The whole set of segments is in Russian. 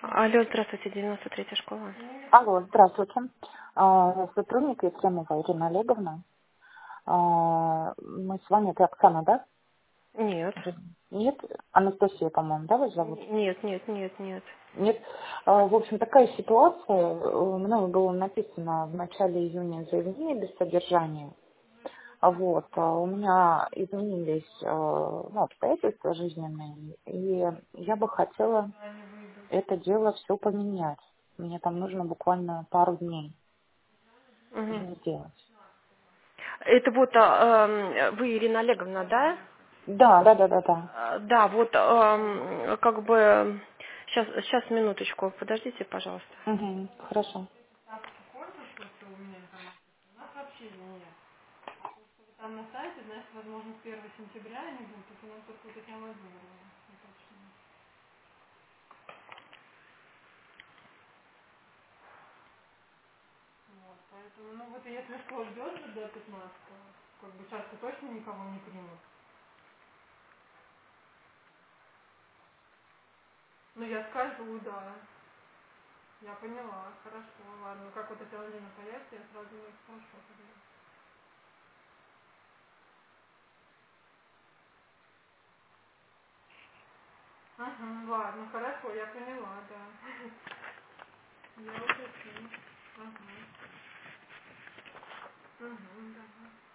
Алло, здравствуйте, 93-я школа. Алло, здравствуйте. Сотрудник Ефремова Ирина Олеговна. Мы с вами, это Оксана, да? Нет. Нет? Анастасия, по-моему, да, вас зовут? Нет. Нет. В общем, такая ситуация. Мною было написано в начале июня заявление без содержания. Вот. У меня изменились обстоятельства жизненные, и я бы хотела это дело все поменять. Мне там нужно буквально пару дней Мгм. сделать. Это вот вы, Ирина Олеговна, да? Да. Да, вот как бы сейчас минуточку, подождите, пожалуйста. Угу, хорошо. Там на сайте, значит, возможно, с 1 сентября они будут, только нам только вот Татьяна Владимировна. Вот, поэтому, ну вот если что, ждет же до 15-го, как бы сейчас-то точно никого не примут. Ну я скажу, да. Я поняла, хорошо, ладно. Ну как вот эта Алина появится, я сразу ей спрошу тогда. Ага, ладно, хорошо, я поняла, да. Я уточню. Ага, да.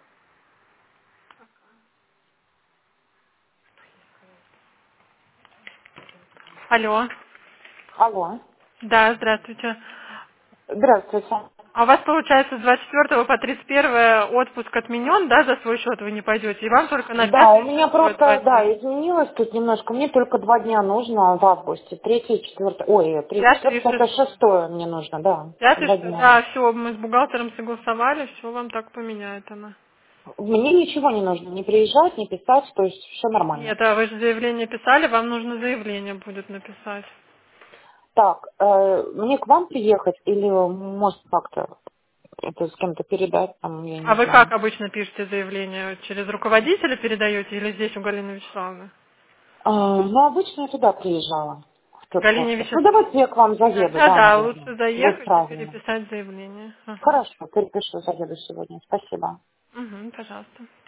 Алло. Алло. Да, здравствуйте. Здравствуйте. А у вас, получается, с 24 по 31 отпуск отменен, да, за свой счет вы не пойдете, и вам только на Да, 5 у и меня 6 2 просто, дня. да, изменилось тут немножко. Мне только 2 дня нужно в августе. 3 4, ой, 3 5 и 4, это 6. 6 мне нужно, да. 5 и 6, 2 дня. да, все, мы с бухгалтером согласовали, все вам так поменяет она. Мне ничего не нужно, не приезжать, не писать, то есть все нормально. Нет, а вы же заявление писали, вам нужно заявление будет написать. Так, мне к вам приехать или может как-то это с кем-то передать, там, я А не вы знаю. как обычно пишете заявление? Через руководителя передаете или здесь у Галины Вячеславовны? Ну, обычно я туда приезжала, в тот Галине хостел. Ну, давайте Вячеславовне. я к вам заеду, Тогда да, да, наверное. лучше Будет заехать и правильно. переписать заявление. Ага. Хорошо, перепишу, заеду сегодня. Спасибо. Угу, пожалуйста.